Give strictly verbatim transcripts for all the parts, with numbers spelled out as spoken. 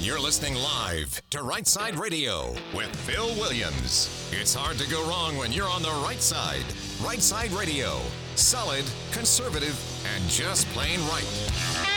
You're listening live to Right Side Radio with Phil Williams. It's hard to go wrong when you're on the right side. Right Side Radio. Solid, conservative, and just plain right.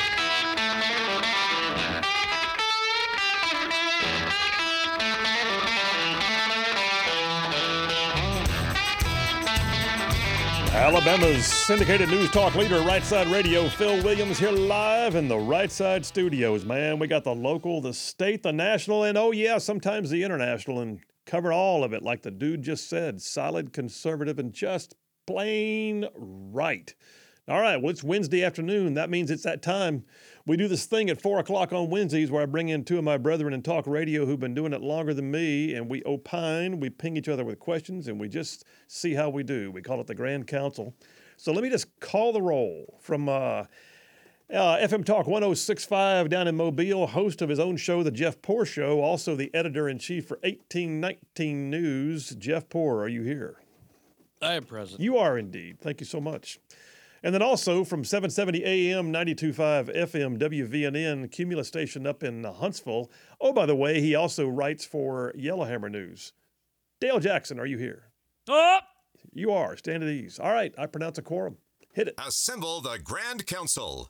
Alabama's syndicated news talk leader, Right Side Radio, Phil Williams, here live in the Right Side studios. Man, we got the local, the state, the national, and oh yeah, sometimes the international, and cover all of it like the dude just said. Solid, conservative, and just plain right. All right, well, it's Wednesday afternoon. That means it's that time. We do this thing at four o'clock on Wednesdays where I bring in two of my brethren in talk radio who've been doing it longer than me, and we opine, we ping each other with questions, and we just see how we do. We call it the Grand Council. So let me just call the roll from uh, uh, F M Talk one oh six point five down in Mobile, host of his own show, The Jeff Poor Show, also the editor-in-chief for eighteen nineteen News. Jeff Poor, are you here? I am present. You are indeed. Thank you so much. And then also from seven seventy A M, ninety-two point five F M, W V N N, Cumulus Station up in Huntsville. Oh, by the way, he also writes for Yellowhammer News. Dale Jackson, are you here? Oh! You are. Stand at ease. All right, I pronounce a quorum. Hit it. Assemble the Grand Council.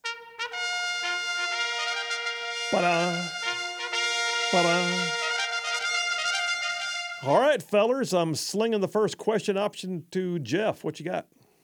Ba-da. Ba-da. All right, fellers, I'm slinging the first question option to Jeff. What you got?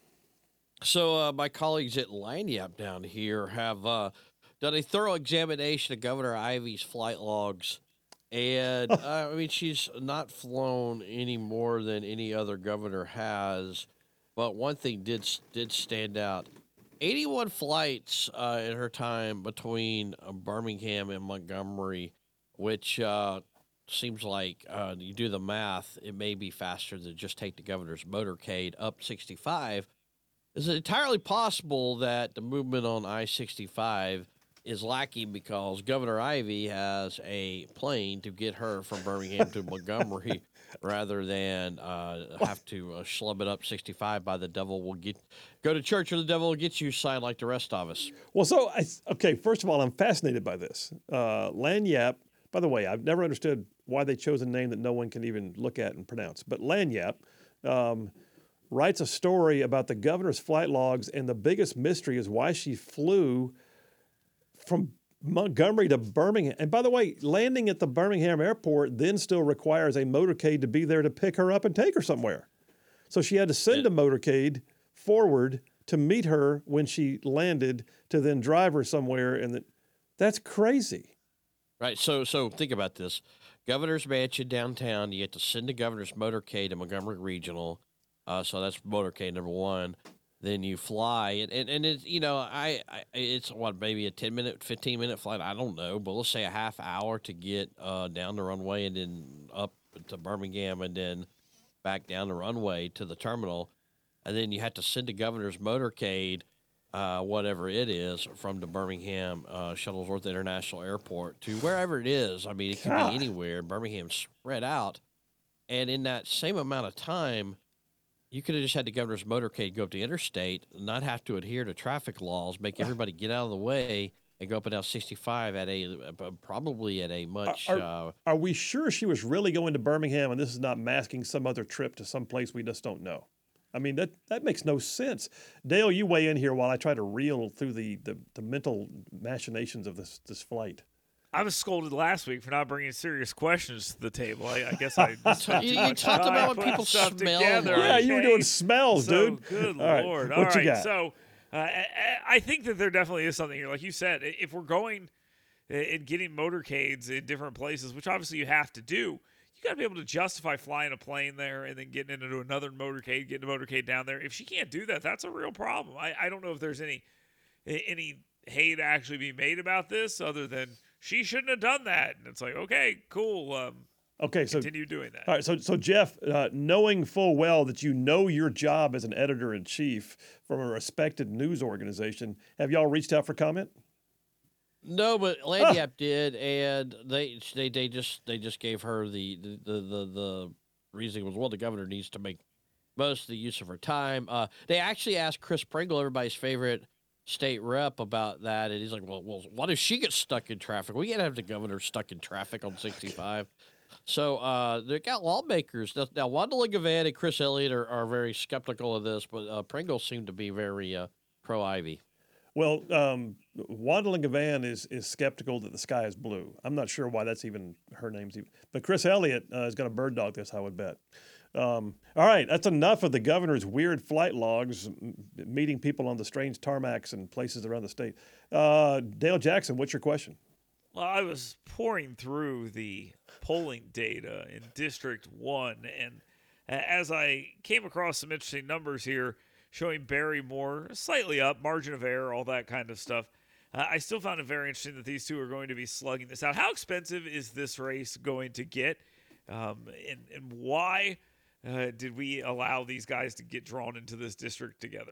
So uh, my colleagues at Lagniappe down here have uh, done a thorough examination of Governor Ivey's flight logs. And, uh, I mean, she's not flown any more than any other governor has. But one thing did did stand out. eighty-one flights uh, in her time between uh, Birmingham and Montgomery, which uh, seems like, uh, you do the math, it may be faster than just take the governor's motorcade up sixty-five. Is it entirely possible that the movement on I sixty-five is lacking because Governor Ivey has a plane to get her from Birmingham to Montgomery rather than uh, have to uh, schlub it up sixty-five by the devil will get go to church or the devil will get you sign like the rest of us? Well, so, I, okay, first of all, I'm fascinated by this. Uh, Lagniappe, by the way, I've never understood why they chose a name that no one can even look at and pronounce. But Lagniappe, um, writes a story about the governor's flight logs, and the biggest mystery is why she flew from Montgomery to Birmingham. And by the way, landing at the Birmingham airport then still requires a motorcade to be there to pick her up and take her somewhere. So she had to send a motorcade forward to meet her when she landed to then drive her somewhere. And the, that's crazy. Right. So, so think about this. Governor's Mansion downtown, you get to send the governor's motorcade to Montgomery Regional. Uh, so that's motorcade number one. Then you fly, and and, and it's you know I, I it's what maybe a ten minute, fifteen minute flight. I don't know, but let's say a half hour to get uh, down the runway and then up to Birmingham and then back down the runway to the terminal, and then you have to send the governor's motorcade, uh, whatever it is, from the Birmingham uh, Shuttlesworth International Airport to wherever it is. I mean, it can God. be anywhere. Birmingham's spread out, and in that same amount of time. You could have just had the governor's motorcade go up the interstate, not have to adhere to traffic laws, make everybody get out of the way, and go up and down sixty-five at a uh, probably at a much. Are, uh, are we sure she was really going to Birmingham and this is not masking some other trip to some place we just don't know? I mean, that, that makes no sense. Dale, you weigh in here while I try to reel through the, the, the mental machinations of this this flight. I was scolded last week for not bringing serious questions to the table. I, I guess I spent You- too you much talked time about when putting people stuff smell. together. Yeah, you were okay? doing smells, So, dude. Good All right, Lord. what All you right. got? So uh, I, I think that there definitely is something here. Like you said, if we're going and getting motorcades in different places, which obviously you have to do, you got to be able to justify flying a plane there and then getting into another motorcade, getting a motorcade down there. If she can't do that, that's a real problem. I, I don't know if there's any any hate actually be made about this other than she shouldn't have done that. And it's like, okay, cool. Um, Okay, so continue doing that. all right, so so Jeff, uh, knowing full well that you know your job as an editor in chief from a respected news organization, have y'all reached out for comment? no, but Lagniappe did, and they they they just they just gave her the the the the, the reason was well the governor needs to make most of the use of her time. Uh, they actually asked Chris Pringle, everybody's favorite state rep about that, and he's like, "Well, well, what if she gets stuck in traffic? We can't have the governor stuck in traffic on sixty-five." So uh, they got lawmakers now. now Wanda Lingavan and Chris Elliott are, are very skeptical of this, but uh, Pringle seemed to be very uh, pro Ivy. Well, um, Wanda Lingavan is is skeptical that the sky is blue. I'm not sure why that's even her name's even. But Chris Elliott uh, is going to bird dog this, I would bet. Um, all right, that's enough of the governor's weird flight logs, m- meeting people on the strange tarmacs and places around the state. Uh, Dale Jackson, what's your question? Well, I was pouring through the polling data in District one, and a- as I came across some interesting numbers here showing Barry Moore slightly up, margin of error, all that kind of stuff, uh, I still found it very interesting that these two are going to be slugging this out. How expensive is this race going to get, um, and, and why uh, did we allow these guys to get drawn into this district together?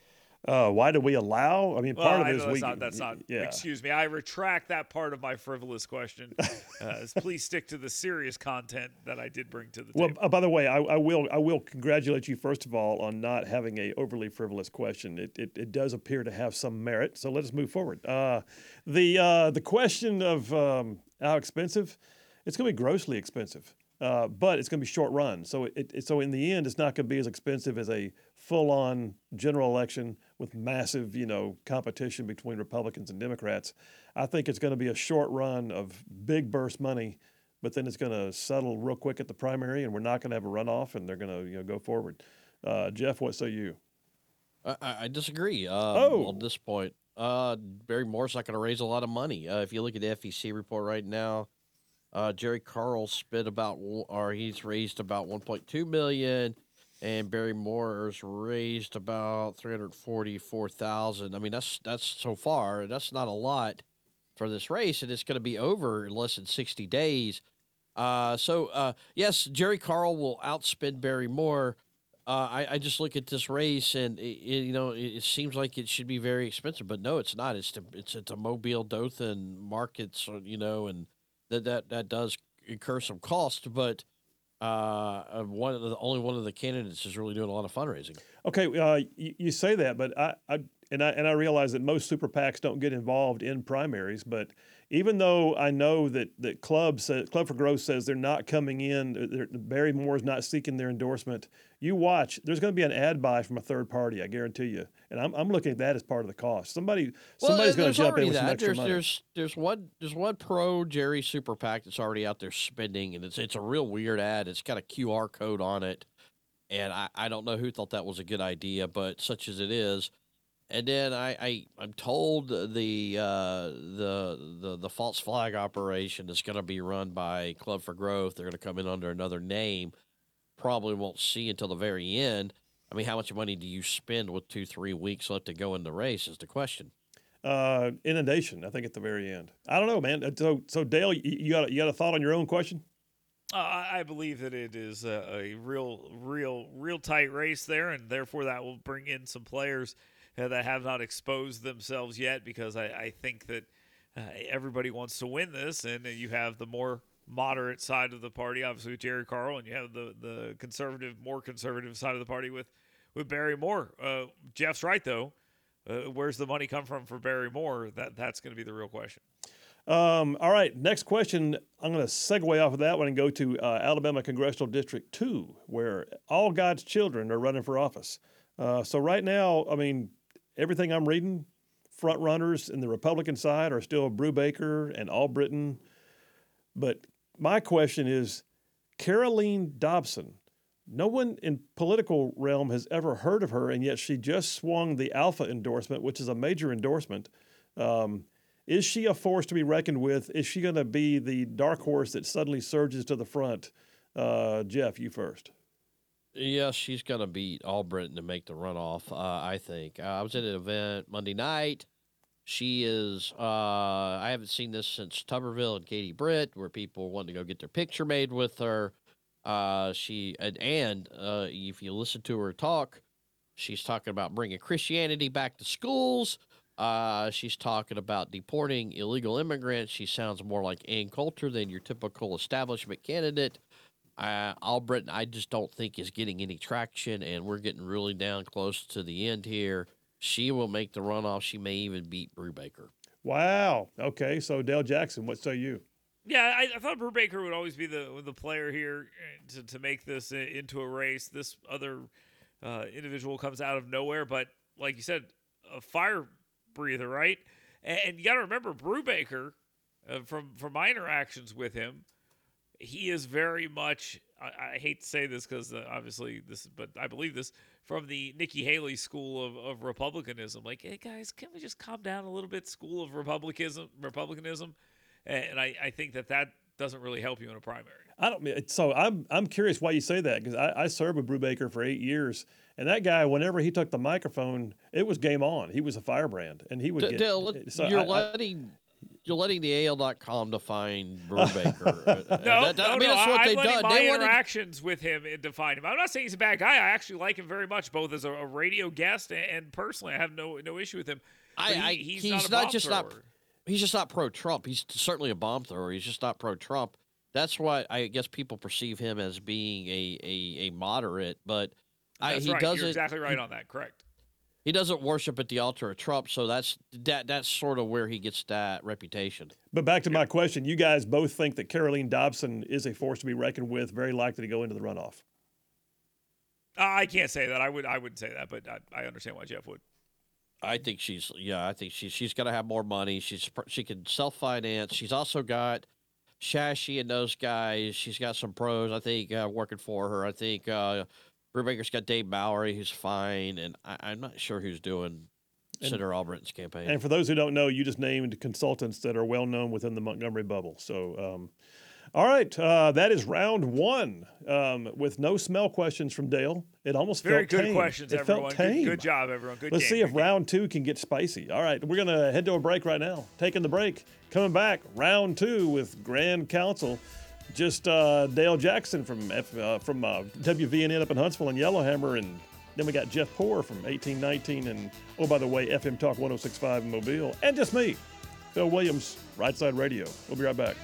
Uh, why do we allow? I mean, part Well, of I it know is that's we. not, that's not yeah. excuse me. I retract that part of my frivolous question. Uh, please stick to the serious content that I did bring to the Well, table. uh, by the way, I, I will I will congratulate you first of all on not having a overly frivolous question. It it, it does appear to have some merit. So let us move forward. Uh, the uh, the question of um, how expensive, it's going to be grossly expensive, uh, but it's going to be short run. So it, it so in the end, it's not going to be as expensive as a full on general election with massive you know competition between Republicans and Democrats. I think it's going to be a short run of big burst money. But then it's going to settle real quick at the primary, and we're not going to have a runoff, and they're going to you know go forward. Uh, Jeff, what say you? I, I I disagree. Um, Oh. On this point, uh, Barry Moore's not going to raise a lot of money. Uh, if you look at the F E C report right now, uh, Jerry Carl spent about, one- or he's raised about one point two million, and Barry Moore's raised about three hundred forty-four thousand. I mean, that's that's so far. That's not a lot for this race, and it's going to be over in less than sixty days. Uh, so uh, yes, Jerry Carl will outspend Barry Moore. Uh, I, I just look at this race, and it, it, you know, it, it seems like it should be very expensive, but no, it's not. It's to, it's it's a Mobile, Dothan markets, uh, you know, and that that that does incur some cost. But uh, uh, one of the only one of the candidates is really doing a lot of fundraising. Okay, uh, you, you say that, but I, I and I and I realize that most super PACs don't get involved in primaries. But even though I know that that Club says, Club for Growth says they're not coming in, they're, Barry Moore's not seeking their endorsement. You watch, there's going to be an ad buy from a third party, I guarantee you. And I'm I'm looking at that as part of the cost. Somebody somebody's going to there's jump in already with some that. extra There's money. there's there's one there's one pro Jerry super PAC that's already out there spending, and it's it's a real weird ad. It's got a Q R code on it, and I, I don't know who thought that was a good idea, but such as it is. And then I, I I'm told the uh, the the the false flag operation is going to be run by Club for Growth. They're going to come in under another name. Probably won't see until the very end. I mean, how much money do you spend with two three weeks left to go in the race is the question. Uh, inundation, I think at the very end. I don't know, man. Uh, So so Dale, you, you got a, you got a thought on your own question? Uh, I I believe that it is a, a real, real, real tight race there, and therefore that will bring in some players uh, that have not exposed themselves yet, because I, I think that uh, everybody wants to win this, and you have the more moderate side of the party, obviously with Jerry Carl, and you have the, the conservative, more conservative side of the party with, with Barry Moore. Uh, Jeff's right, though. Uh, where's the money come from for Barry Moore? That That's going to be the real question. Um, all right, next question. I'm going to segue off of that one and go to uh, Alabama Congressional District two, where all God's children are running for office. Uh, so right now, I mean, everything I'm reading, front runners in the Republican side are still Brubaker and Albritton. But my question is, Caroline Dobson. No one in political realm has ever heard of her, and yet she just swung the Alpha endorsement, which is a major endorsement. Um, Is she a force to be reckoned with? Is she going to be the dark horse that suddenly surges to the front? Uh, Jeff, you first. Yes, she's going to beat Albritton to make the runoff, uh, I think. Uh, I was at an event Monday night. She is, uh, I haven't seen this since Tuberville and Katie Britt, where people wanted to go get their picture made with her. Uh, she, and, and uh, if you listen to her talk, she's talking about bringing Christianity back to schools. Uh, she's talking about deporting illegal immigrants. She sounds more like Ann Coulter than your typical establishment candidate. Uh, Albritton, I just don't think is getting any traction, and we're getting really down close to the end here. she will make the runoff. She may even beat Brubaker. Wow. Okay. So Dale Jackson, what say you? Yeah, I, I thought Brubaker would always be the the player here to, to make this into a race. This other uh, individual comes out of nowhere, but like you said, a fire breather, right? And, and you got to remember, Brubaker, uh, from from my interactions with him, he is very much. I, I hate to say this because uh, obviously this, but I believe this from the Nikki Haley school of, of Republicanism. Like, hey guys, can we just calm down a little bit? School of Republicanism, Republicanism. And I, I think that that doesn't really help you in a primary. I don't. So I'm I'm curious why you say that, because I, I served with Brubaker for eight years, and that guy, whenever he took the microphone, it was game on. He was a firebrand, and he would D- get. Dale, so you're I, letting you're letting the A L dot com define Brubaker. no, that, that, no, I mean, no. that's what I'm they've letting done. my They wanted- interactions with him define him. I'm not saying he's a bad guy. I actually like him very much, both as a, a radio guest and, and personally. I have no no issue with him. I, But he, I, he's, he's not, a not bomb just thrower. not. He's just not pro-Trump. He's certainly a bomb thrower. He's just not pro-Trump. That's why I guess people perceive him as being a a, a moderate, but I, That's he right. doesn't. You're exactly right on that. Correct. He doesn't worship at the altar of Trump, so that's that. That's sort of where he gets that reputation. But back to my question, you guys both think that Caroline Dobson is a force to be reckoned with, very likely to go into the runoff. Uh, I can't say that. I would. I wouldn't say that, but I, I understand why Jeff would. I think she's yeah. I think she's she's gonna have more money. She's she can self finance. She's also got Shashi and those guys. She's got some pros. I think uh, working for her. I think uh, Brubaker's got Dave Bowery, who's fine, and I, I'm not sure who's doing Senator Albritton's campaign. And for those who don't know, you just named consultants that are well known within the Montgomery bubble. So, um, all right, uh, that is round one um, with no smell questions from Dale. It almost Very felt good tame. questions, it everyone. Felt tame. Good, good job, everyone. Good Let's game. see Good if game. round two can get spicy. All right, we're gonna head to a break right now. Taking the break, coming back, round two with Grand Council. Just uh, Dale Jackson from F, uh, from uh, W V N N up in Huntsville and Yellowhammer, and then we got Jeff Poor from eighteen nineteen, and oh by the way, F M Talk one oh six point five in Mobile, and just me, Phil Williams, Right Side Radio. We'll be right back.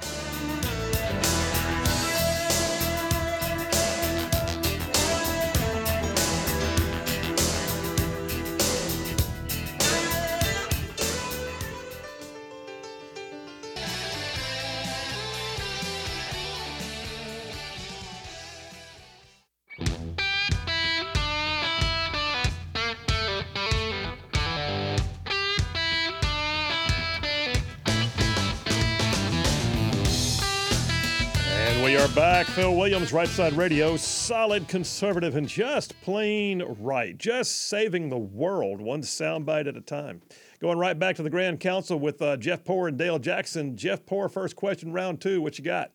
We are back. Phil Williams, Right Side Radio, solid conservative and just plain right. Just saving the world, one soundbite at a time. Going right back to the Grand Council with uh, Jeff Poor and Dale Jackson. Jeff Poor, first question, round two. What you got?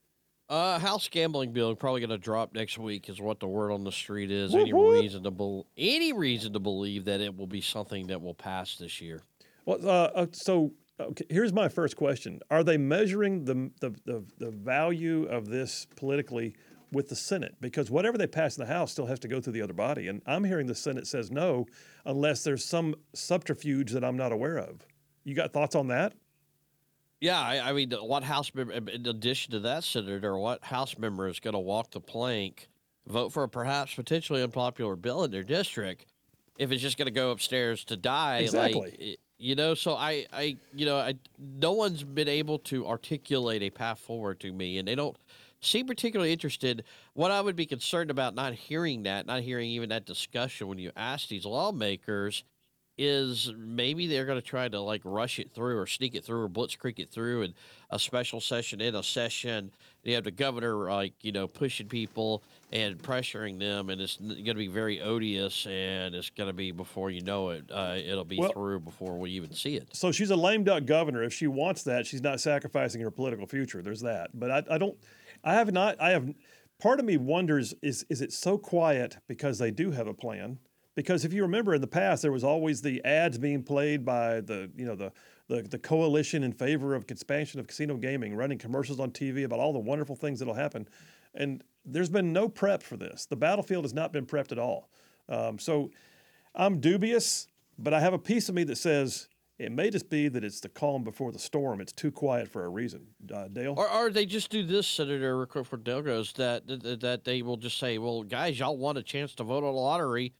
Uh, House gambling bill probably going to drop next week is what the word on the street is. Whoop, any whoop. reason to be- any reason to believe that it will be something that will pass this year? Well, uh, uh, so okay, here's my first question: are they measuring the, the the the value of this politically with the Senate? Because whatever they pass in the House still has to go through the other body, and I'm hearing the Senate says no, unless there's some subterfuge that I'm not aware of. You got thoughts on that? Yeah, I, I mean, what House member, in addition to that, Senator, what House member is going to walk the plank, vote for a perhaps potentially unpopular bill in their district, if it's just going to go upstairs to die? Exactly. Like, it- you know, so I, I, you know, I, no one's been able to articulate a path forward to me, and they don't seem particularly interested. What I would be concerned about not hearing that, not hearing even that discussion when you ask these lawmakers, is maybe they're going to try to like rush it through or sneak it through or blitzkrieg it through and a special session in a session. You have the governor like, you know, pushing people and pressuring them, and it's going to be very odious, and it's going to be, before you know it, uh, it'll be Well- through before we even see it. So she's a lame duck governor. If she wants that, she's not sacrificing her political future. There's that. But I, I don't. I have not. I have. Part of me wonders: is is it so quiet because they do have a plan? Because if you remember in the past, there was always the ads being played by the you know the the, the coalition in favor of expansion of casino gaming, running commercials on T V about all the wonderful things that'll happen, and there's been no prep for this. The battlefield has not been prepped at all. Um, so I'm dubious, but I have a piece of me that says it may just be that it's the calm before the storm. It's too quiet for a reason. Uh, Dale? Or, or they just do this, Senator, real quick for Dale goes, that, that that they will just say, well, guys, y'all want a chance to vote on the lottery.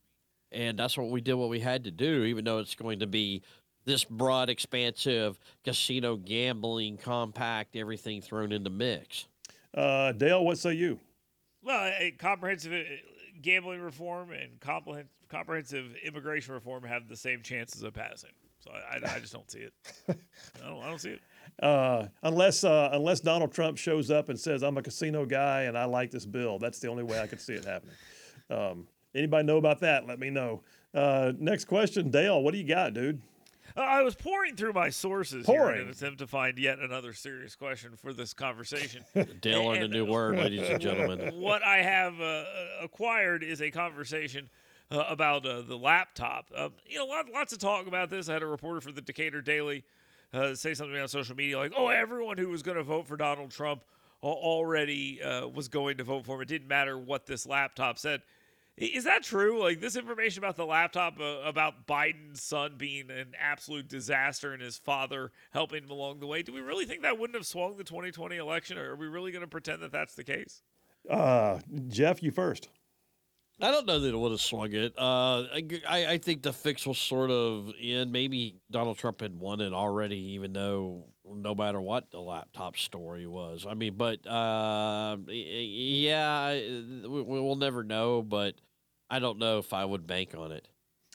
and that's what we did. What we had to do, even though it's going to be this broad, expansive casino gambling compact, everything thrown in the mix. Uh, Dale, what say you? Well, a comprehensive uh, gambling reform and comprehen- comprehensive immigration reform have the same chances of passing. So I, I, I just don't see it. I don't, I don't see it. Uh, unless uh, unless Donald Trump shows up and says, I'm a casino guy and I like this bill. That's the only way I could see it happening. Um, anybody know about that? Let me know. Uh, next question, Dale, what do you got, dude? Uh, I was pouring through my sources Pouring. here in an attempt to find yet another serious question for this conversation. Dale learned a And- new word, ladies and gentlemen. What I have uh, acquired is a conversation uh, about uh, the laptop. Uh, you know, lot, lots of talk about this. I had a reporter for the Decatur Daily uh, say something on social media like, oh, everyone who was going to vote for Donald Trump al- already uh, was going to vote for him. It didn't matter what this laptop said. I- Is that true? Like, this information about the laptop, uh, about Biden's son being an absolute disaster and his father helping him along the way, do we really think that wouldn't have swung the twenty twenty election, or are we really going to pretend that that's the case? Uh, Jeff, you first. I don't know that it would have swung it. Uh, I, I I think the fix was sort of in. Maybe Donald Trump had won it already, even though no matter what the laptop story was. I mean, but uh, y- yeah, we, we'll never know. But I don't know if I would bank on it.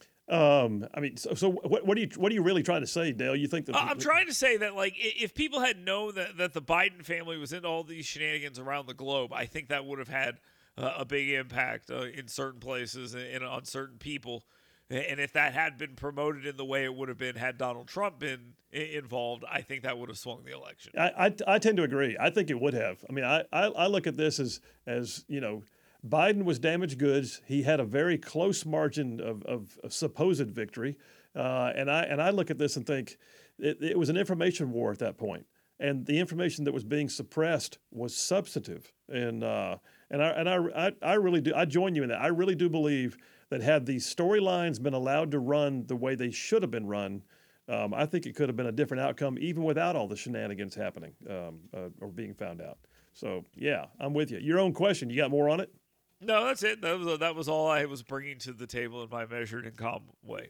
Um, I mean, so, so what, what are you what are you really trying to say, Dale? You think that Uh, I'm trying to say that, like, i- if people had known that, that the Biden family was into all these shenanigans around the globe, I think that would have had uh, a big impact uh, in certain places and, and on certain people. A- And if that had been promoted in the way it would have been had Donald Trump been i- involved, I think that would have swung the election. I, I, I tend to agree. I think it would have. I mean, I, I, I look at this as, as, you know, Biden was damaged goods. He had a very close margin of, of, of supposed victory. Uh, and I and I look at this and think it, it was an information war at that point. And the information that was being suppressed was substantive. And uh, and I and I, I I really do I join you in that. I really do believe that had these storylines been allowed to run the way they should have been run, um, I think it could have been a different outcome even without all the shenanigans happening um, uh, or being found out. So yeah, I'm with you. Your own question. You got more on it? No, that's it. That was that was all I was bringing to the table in my measured and calm way.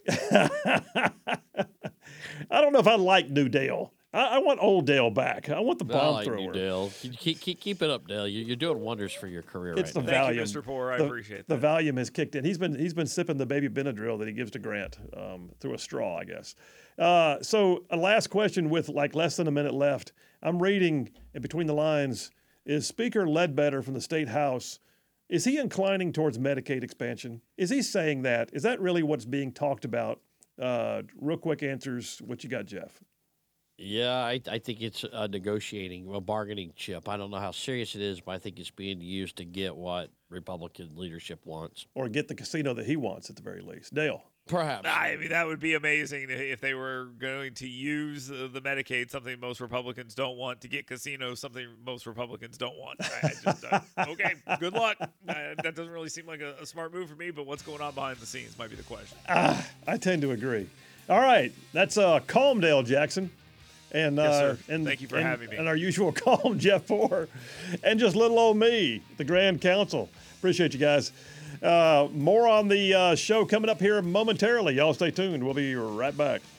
I don't know if I like New Dale. I, I want old Dale back. I want the I bomb like you, thrower. Dale. Keep, keep keep it up, Dale. You- You're doing wonders for your career It's the right now. Thank Valium. you, Mister Poor. I the, appreciate the that. Valium has kicked in. He's been he's been sipping the baby Benadryl that he gives to Grant um, through a straw, I guess. Uh, so a last question with like less than a minute left. I'm reading in between the lines. Is Speaker Ledbetter from the State House? Is he inclining towards Medicaid expansion? Is he saying that? Is that really what's being talked about? Uh, real quick answers. What you got, Jeff? Yeah, I, I think it's a negotiating, a bargaining chip. I don't know how serious it is, but I think it's being used to get what Republican leadership wants. Or get the casino that he wants at the very least. Dale. Perhaps. I mean, that would be amazing if they were going to use uh, the Medicaid, something most Republicans don't want, to get casinos, something most Republicans don't want. I, I just, uh, okay, good luck. Uh, that doesn't really seem like a, a smart move for me, but what's going on behind the scenes might be the question. Ah, I tend to agree. All right, that's uh, calm, Dale Jackson. And, Yes, uh, sir. and Thank you for and- having me. And our usual calm, Jeff Poor, and just little old me, the Grand Council. Appreciate you guys. Uh, more on the uh, show coming up here momentarily. Y'all stay tuned. We'll be right back.